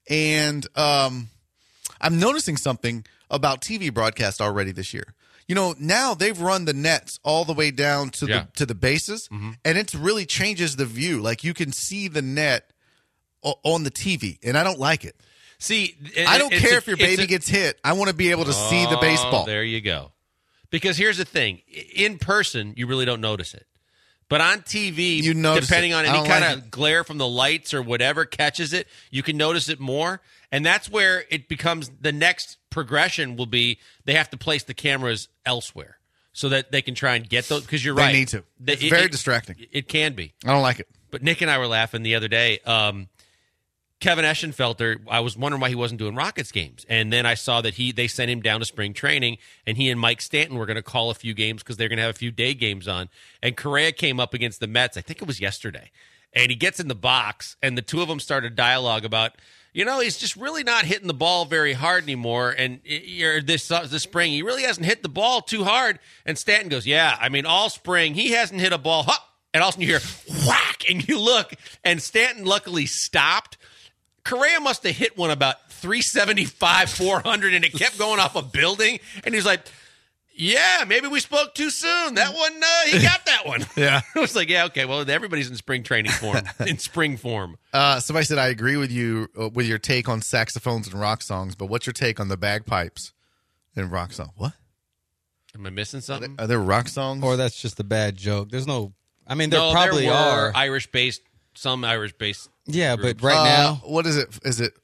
and um, I'm noticing something about T V broadcast already this year. You know, now they've run the nets all the way down to Yeah. the to the bases, and it's really changes the view. Like you can see the net o- on the T V, and I don't like it. See, I don't it's care a- if your it's baby a- gets hit. I want to be able to see the Oh, baseball. There you go. Because here's the thing: in person, you really don't notice it, but on T V, You notice depending it. on I any don't kind like of glare from the lights or whatever catches it, you can notice it more, and that's where it becomes the next progression. Will be they have to place the cameras elsewhere so that they can try and get those. Because you're They right, need to. They- It's it- very it- distracting. It can be. I don't like it. But Nick and I were laughing the other day. Um, Kevin Eschenfelter, I was wondering why he wasn't doing Rockets games. And then I saw that he they sent him down to spring training, and he and Mike Stanton were going to call a few games because they're going to have a few day games on. And Correa came up against the Mets, I think it was yesterday. and he gets in the box, and the two of them start a dialogue about, you know, he's just really not hitting the ball very hard anymore, and you're this uh, this spring he really hasn't hit the ball too hard. And Stanton goes, yeah, I mean, all spring he hasn't hit a ball, huh! And all of a sudden you hear whack, and you look, and Stanton luckily stopped. Correa must have hit one about three seventy-five, four hundred, and it kept going off a building. And he's like, yeah, maybe we spoke too soon. That one, uh, he got that one. Yeah. I was like, yeah, okay, well, everybody's in spring training form, in spring form. Uh, somebody said, I agree with you uh, with your take on saxophones and rock songs, but what's your take on the bagpipes in rock songs? What? Am I missing something? Are there rock songs? Or that's just a bad joke. There's no, I mean, there no, probably there were are. Irish-based, some Irish-based Yeah, groups. but right Uh, now, what is it? Is it?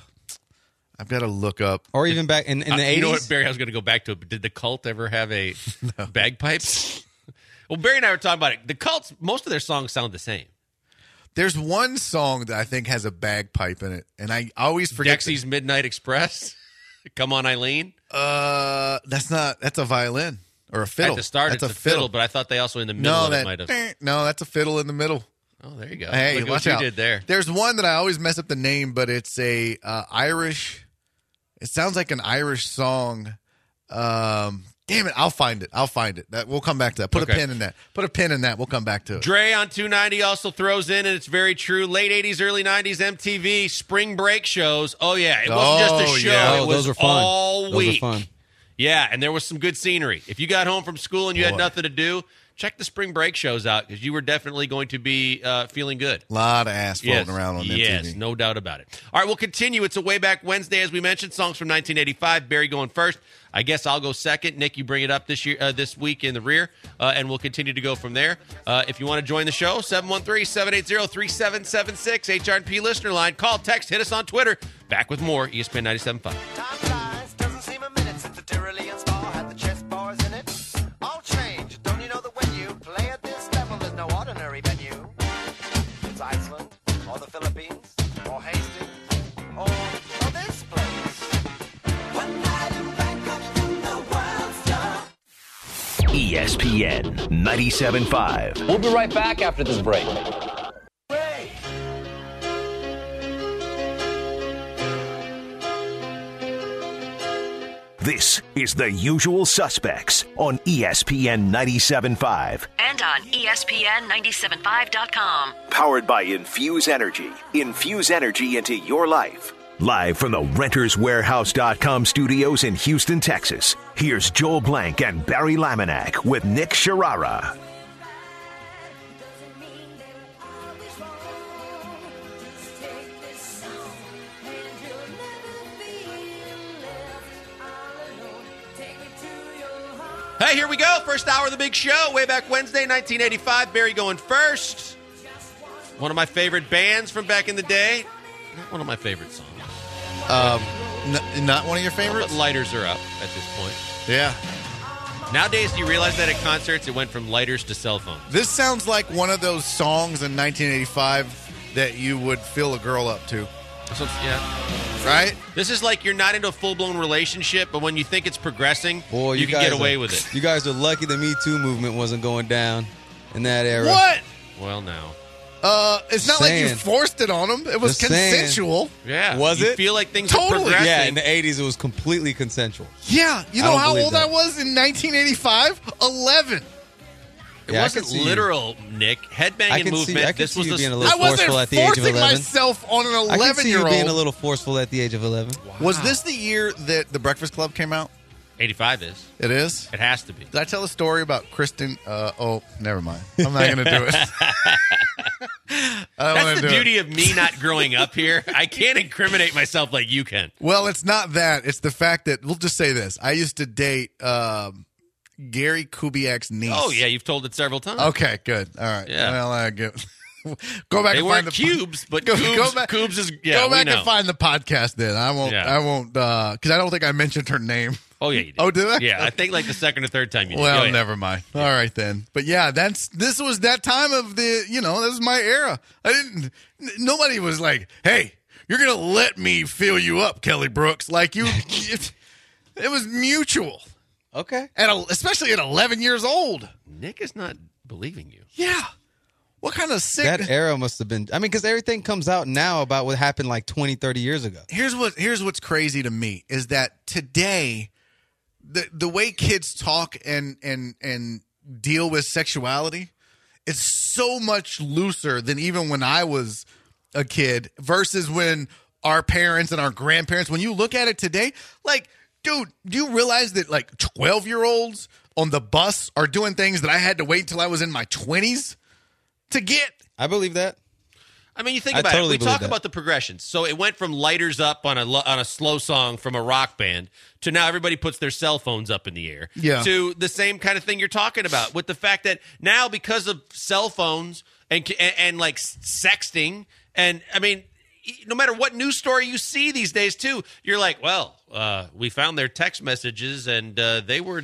I've got to look up. or even back in, in Uh, the eighties. You know what, Barry, I was going to go back to it, but did the Cult ever have a bagpipes? Well, Barry and I were talking about it. The Cults, most of their songs sound the same. There's one song that I think has a bagpipe in it, and I always forget. Dexy's Midnight Express. Come on, Eileen. Uh, that's not. That's a violin or a fiddle. At the start, that's it's a fiddle, but I thought they also in the middle no, of that, it might have. eh, no, that's a fiddle in the middle. Oh, there you go. Hey, Look at watch what out! you did there. There's one that I always mess up the name, but it's a uh, Irish. It sounds like an Irish song. Um, damn it! I'll find it. I'll find it. That we'll come back to that. Put Okay. a pin in that. Put a pin in that. We'll come back to it. Dre on two ninety also throws in, and it's very true, late eighties, early nineties M T V spring break shows. Oh, yeah. It wasn't just Oh, a show. yeah. It Oh, was those were fun. all Those were week. fun. Yeah, and there was some good scenery. If you got home from school and you had Boy. nothing to do, check the spring break shows out because you were definitely going to be uh, feeling good. A lot of ass floating around on yes, M T V. no doubt about it. All right, we'll continue. It's a Way Back Wednesday, as we mentioned. Songs from nineteen eighty-five. Barry going first. I guess I'll go second. Nick, you bring it up this year, uh, this week in the rear, uh, and we'll continue to go from there. Uh, if you want to join the show, seven one three, seven eight zero, three seven seven six, H R and P listener line. Call, text, hit us on Twitter. Back with more E S P N ninety-seven point five. Time flies, doesn't seem a minute since the Tyrolean spa had the chess bars in it. All change, don't you know that when you play at this level, there's no ordinary venue? It's Iceland, or the Philippines, or Hastings, or, or this place. One night in Bangkok in the world star. E S P N ninety-seven point five. We'll be right back after this break. This is The Usual Suspects on E S P N ninety-seven point five. And on E S P N ninety-seven point five dot com. Powered by Infuse Energy. Infuse energy into your life. Live from the Renters Warehouse dot com studios in Houston, Texas, here's Joel Blank and Barry Laminack with Nick Sharara. Hey, here we go. First hour of the big show. Way Back Wednesday, nineteen eighty-five. Barry going first. One of my favorite bands from back in the day. Not one of my favorite songs. Um, n- not one of your favorites? But lighters are up at this point. Yeah. Nowadays, do you realize that at concerts it went from lighters to cell phones? This sounds like one of those songs in nineteen eighty-five that you would fill a girl up to. So, yeah. Right? This is like you're not into a full-blown relationship, but when you think it's progressing, Boy, you, you can guys get away are- with it. You guys are lucky the Me Too movement wasn't going down in that era. What? Well, now. Uh, it's not like you Saying. forced it on them. It was Just saying. consensual. Yeah. Was you it? feel like things Totally. are progressing. Yeah, in the eighties, it was completely consensual. Yeah. You I know don't how believe old that. I was in nineteen eighty-five? eleven. It Yeah, I wasn't can see you. literal, Nick. Headbanging I can movement. see, I can this see was you a being a I little wasn't forceful at the age of forcing eleven. myself on an I can see you eleven-year-old. being a little forceful at the age of eleven. Was this the year that The Breakfast Club came out? eighty-five is. It is? It has to be. Did I tell a story about Kristen? Uh, oh, never mind. I'm not going to do it. I don't That's wanna the do beauty it. of me not growing up here. I can't incriminate myself like you can. Well, it's not that. It's the fact that, we'll just say this. I used to date um, Gary Kubiak's niece. Oh, yeah, you've told it several times. Okay, good. All right. Yeah. Well, uh, go, go back They and weren't find the cubes, but Go- Coobs, go back- Coobs is, yeah, Go we back know. and find the podcast then. I won't, Yeah. I won't, because I don't think I mentioned her name. Oh, yeah, you did. Oh, did I? Yeah, I think like the second or third time you did. Well, Go ahead. never mind. All right then. But yeah, that's this was that time of the, you know, this was my era. I didn't. n- Nobody was like, "Hey, you're gonna let me fill you up, Kelly Brooks." Like you, it, it was mutual. Okay. At a, especially at eleven years old. Nick is not believing you. Yeah. What kind of sick? That era must have been. I mean, because everything comes out now about what happened like twenty, thirty years ago. Here's what here's what's crazy to me is that today, the the way kids talk and and and deal with sexuality is so much looser than even when I was a kid versus when our parents and our grandparents. When you look at it today, like, dude, do you realize that like twelve year olds on the bus are doing things that I had to wait till I was in my twenties to get? I believe that. I mean, you think I about totally it. We believe talk that. about the progressions. So it went from lighters up on a lo- on a slow song from a rock band to now everybody puts their cell phones up in the air. Yeah. To the same kind of thing you're talking about with the fact that now because of cell phones and and, and like sexting and I mean, no matter what news story you see these days too, you're like, well, uh, we found their text messages and uh, they were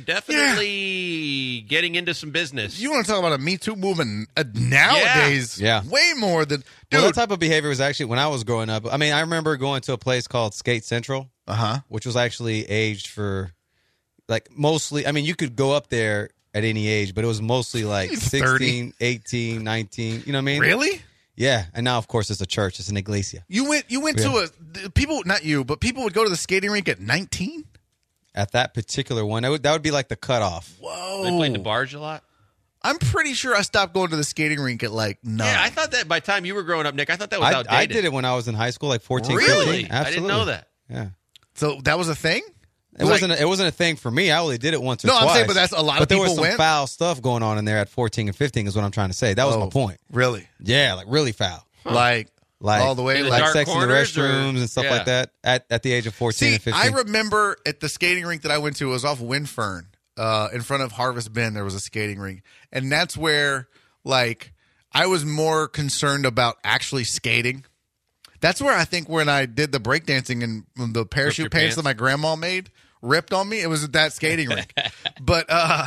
definitely getting into some business. You want to talk about a Me Too movement uh, nowadays? Yeah. Way more than dude. Well, that type of behavior was actually when I was growing up. I mean, I remember going to a place called Skate Central, uh-huh. which was actually aged for like mostly. I mean, you could go up there at any age, but it was mostly like sixteen, eighteen, nineteen. You know what I mean? Really? Yeah. And now, of course, it's a church. It's an iglesia. You went. You went Yeah. to a people. Not you, but people would go to the skating rink at nineteen. At that particular one, that would, that would be like the cutoff. Whoa! They played the barge a lot. I'm pretty sure I stopped going to the skating rink at like nine. Yeah, I thought that by the time you were growing up, Nick, I thought that was I, outdated. I did it when I was in high school, like fourteen, Really? fifteen. I didn't Absolutely. know that. Yeah. So that was a thing. It wasn't. A, it wasn't a thing for me. I only did it once or No, twice. I'm saying, but that's a lot But of there people was some went. foul stuff going on in there at fourteen and fifteen. Is what I'm trying to say. That was Oh, my point. Really? Yeah, like really foul. Like, Like all the way, In the like dark sex in the corners or- restrooms and stuff Yeah. like that at, at the age of fourteen See, and fifteen. I remember at the skating rink that I went to, it was off Windfern, uh, in front of Harvest Bend. There was a skating rink, and that's where, like, I was more concerned about actually skating. That's where I think when I did the breakdancing and the parachute your pants, pants? that my grandma made ripped on me. It was at that skating rink, but uh,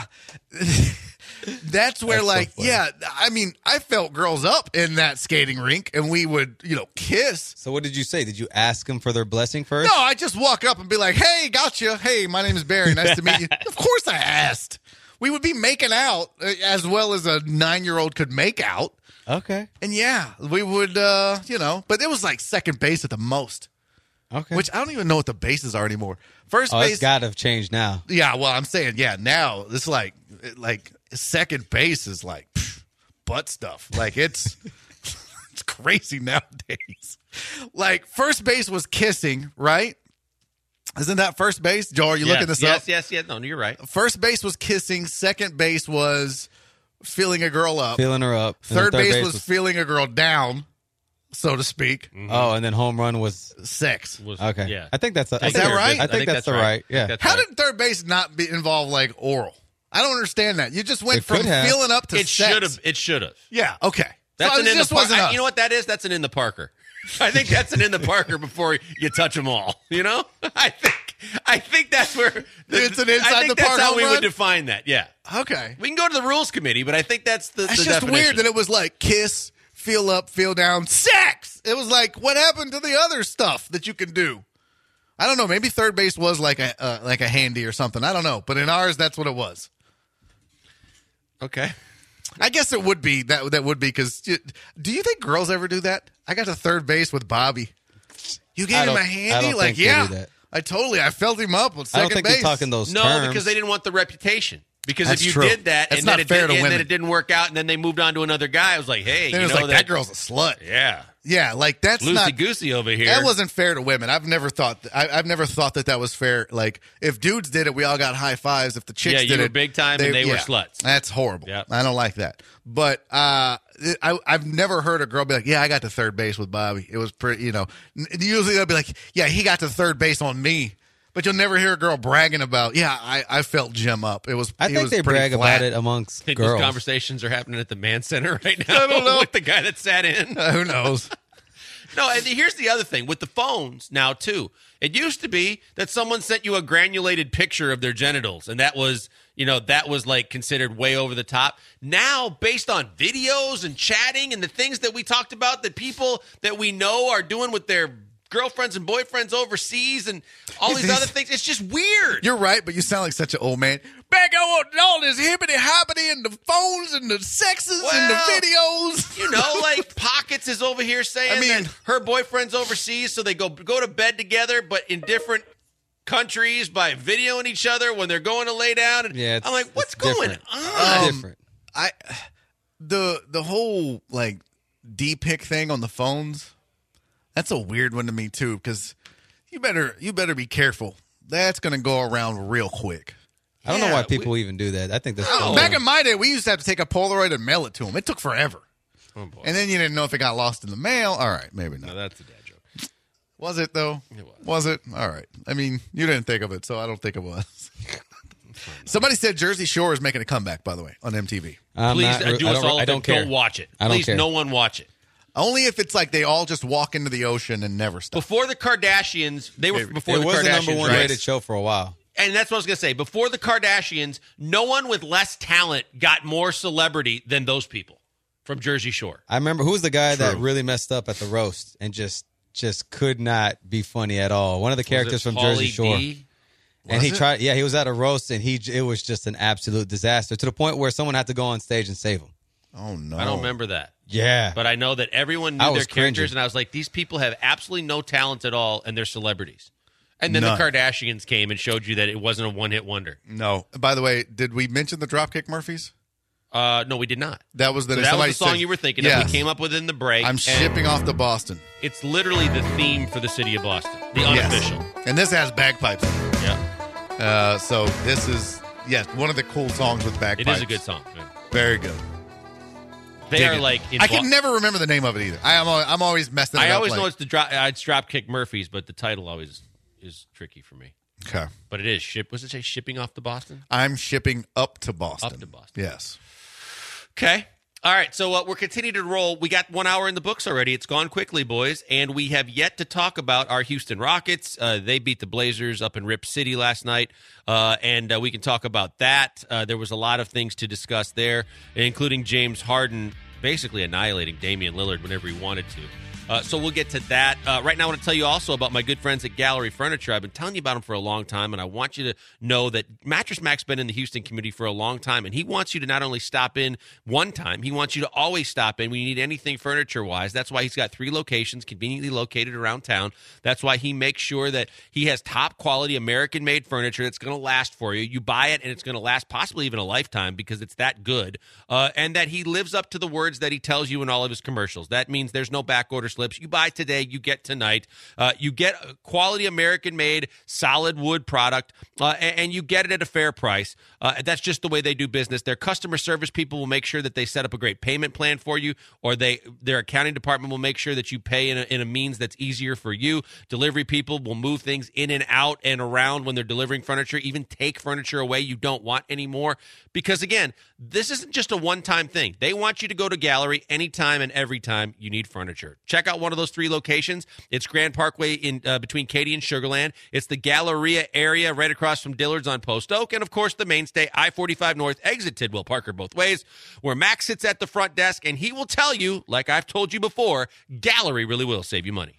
that's where, That's so like, funny. yeah, I mean, I felt girls up in that skating rink, and we would, you know, kiss. So what did you say? Did you ask them for their blessing first? No, I just walk up and be like, hey, gotcha. Hey, my name is Barry. Nice to meet you. Of course I asked. We would be making out uh, as well as a nine-year-old could make out. Okay. And yeah, we would, uh, you know, but it was like second base at the most, Okay. which I don't even know what the bases are anymore. First oh, base. it's got to have changed now. Yeah, well, I'm saying, yeah, now it's like, like second base is like pff, butt stuff. Like it's, it's crazy nowadays. Like first base was kissing, right? Isn't that first base? Joe, are you yes, looking this yes, up? Yes, yes, No, you're right. First base was kissing. Second base was feeling a girl up. Feeling her up. And Third, then base, was, feeling a girl down, so to speak. Oh, and then home run was Sex. Was- okay. Yeah. I think that's. A, I Is think- that right? I think, that's, the right. Yeah. That's How right. did third base not be involved like oral? I don't understand that. You just went It from could have. feeling up to It sex. should have. It should have. Yeah. Okay. That's so an it in the just Par- wasn't I- us. You know what that is? That's an in the Parker. I think that's an in the Parker before you touch them all. You know, I think I think that's where the, It's an inside I think the that's park how home we run? would define that. Yeah, Okay. we can go to the rules committee, but I think that's the. That's the just definition. weird that it was like kiss, feel up, feel down, sex. It was like, what happened to the other stuff that you can do? I don't know. Maybe third base was like a uh, like a handy or something. I don't know. But in ours, that's what it was. Okay. I guess it would be that. That would be because. Do you think girls ever do that? I got to third base with Bobby. You I gave him don't- a I handy, don't like think they yeah. do that. I totally. I felt him up with I second don't think base. they're talking those No, terms. because they didn't want the reputation. Because That's if you true. did that That's and, not then it, fair did, to and then women. it didn't work out, and then they moved on to another guy, I was like, hey, Then you it was know like that, that girl's a slut. Yeah, Yeah, like that's loosey not. goosey over here. That wasn't fair to women. I've never thought. Th- I, I've never thought that that was fair. Like if dudes did it, we all got high fives. If the chicks Yeah, you did were it, big time and they were sluts. That's horrible. Yeah. I don't like that. But uh, I, I've never heard a girl be like, "Yeah, I got to third base with Bobby. It was pretty." You know, N- usually they'll be like, "Yeah, he got to third base on me." But you'll never hear a girl bragging about, "Yeah, I, I felt Jim up." It was. I it think was they pretty brag flat. about it amongst think girls. those conversations are happening at the Man Center right now I don't know. with the guy that sat in. Uh, who knows? No, and here's the other thing with the phones now too. It used to be that someone sent you a granulated picture of their genitals, and that was, you know, that was like considered way over the top. Now, based on videos and chatting and the things that we talked about that people that we know are doing with their girlfriends and boyfriends overseas and all these He's- other things. It's just weird. You're right, but you sound like such an old man. Back on all this hippity hoppity and the phones and the sexes and the Well, videos. You know, like Pockets is over here saying I mean- that her boyfriend's overseas, so they go go to bed together, but in different countries by videoing each other when they're going to lay down. And Yeah, it's- I'm like, what's it's going different. on? Um, different. I the the whole like D-pic thing on the phones. That's a weird one to me too, because you better you better be careful. That's gonna go around real quick. I don't know Yeah, why people even do that. I think that's No. Back in my day, we used to have to take a Polaroid and mail it to them. It took forever, Oh, boy. and then you didn't know if it got lost in the mail. All right, maybe not. No, that's a dad joke. Was it though? It was. Was it? All right. I mean, you didn't think of it, so I don't think it was. Somebody said Jersey Shore is making a comeback, by the way, on M T V. I'm Please not- uh, do I us don't- all. I a don't favor. care. Don't watch it. I don't Please, care. no one watch it. Only if it's like they all just walk into the ocean and never stop. Before the Kardashians, they were before it the was the Kardashians. number one right? rated show for a while. And that's what I was going to say. Before the Kardashians, no one with less talent got more celebrity than those people from Jersey Shore. I remember who was the guy that True. really messed up at the roast and just just could not be funny at all. One of the characters from Pauly Jersey Shore. D? And Was he it? tried, yeah, he was at a roast, and he it was just an absolute disaster to the point where someone had to go on stage and save him. Oh no! I don't remember that. Yeah, But I know that everyone I knew their was characters, cringing. and I was like, these people have absolutely no talent at all, and they're celebrities. And then None. the Kardashians came and showed you that it wasn't a one-hit wonder. No. By the way, did we mention the Dropkick Murphys? Uh, no, we did not. That was the So that was somebody the song said- you were thinking Yes. of. We came up with in the break. I'm and shipping off to Boston. It's literally the theme for the city of Boston, the Yes. unofficial. And this has bagpipes. Yeah, Uh, so this is yes one of the cool songs with it bagpipes. is a good song. Yeah. Very good. They Dig are it. like. In I can Bo- never remember the name of it either. I am. al- I'm always messing. It I up, always like- know it's the drop. Uh, it's Dropkick Murphys, but the title always is tricky for me. Okay. But it is ship. Was it say shipping off to Boston? I'm shipping up to Boston. Up to Boston. Yes. Okay. All right. So uh, we're continuing to roll. We got one hour in the books already. It's gone quickly, boys. And we have yet to talk about our Houston Rockets. Uh, they beat the Blazers up in Rip City last night. Uh, and uh, we can talk about that. Uh, there was a lot of things to discuss there, including James Harden basically annihilating Damian Lillard whenever he wanted to. Uh, so we'll get to that. Uh, right now, I want to tell you also about my good friends at Gallery Furniture. I've been telling you about them for a long time, and I want you to know that Mattress Mac's been in the Houston community for a long time, and he wants you to not only stop in one time, he wants you to always stop in when you need anything furniture-wise. That's why he's got three locations conveniently located around town. That's why he makes sure that he has top-quality American-made furniture that's going to last for you. You buy it, and it's going to last possibly even a lifetime because it's that good, uh, and that he lives up to the words that he tells you in all of his commercials. That means there's no back order slips. You buy today, you get tonight. Uh, you get a quality American-made solid wood product, uh, and, and you get it at a fair price. Uh, that's just the way they do business. Their customer service people will make sure that they set up a great payment plan for you, or they their accounting department will make sure that you pay in a, in a means that's easier for you. Delivery people will move things in and out and around when they're delivering furniture, even take furniture away you don't want anymore. Because, again, this isn't just a one-time thing. They want you to go to Gallery anytime and every time you need furniture. Check out one of those three locations. It's Grand Parkway in uh, between Katy and Sugar Land. It's the Galleria area right across from Dillard's on Post Oak. And, of course, the mainstay, I forty-five North, exit Tidwell Parker both ways, where Max sits at the front desk, and he will tell you, like I've told you before, Gallery really will save you money.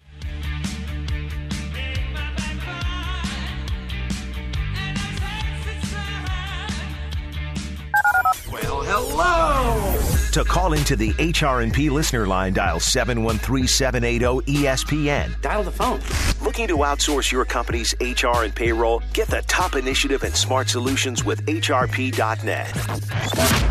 Well, hello. To call into the H R and P listener line, dial seven one three, seven eight zero, E S P N. Dial the phone. Looking to outsource your company's H R and payroll? Get the top initiative and smart solutions with H R P dot net.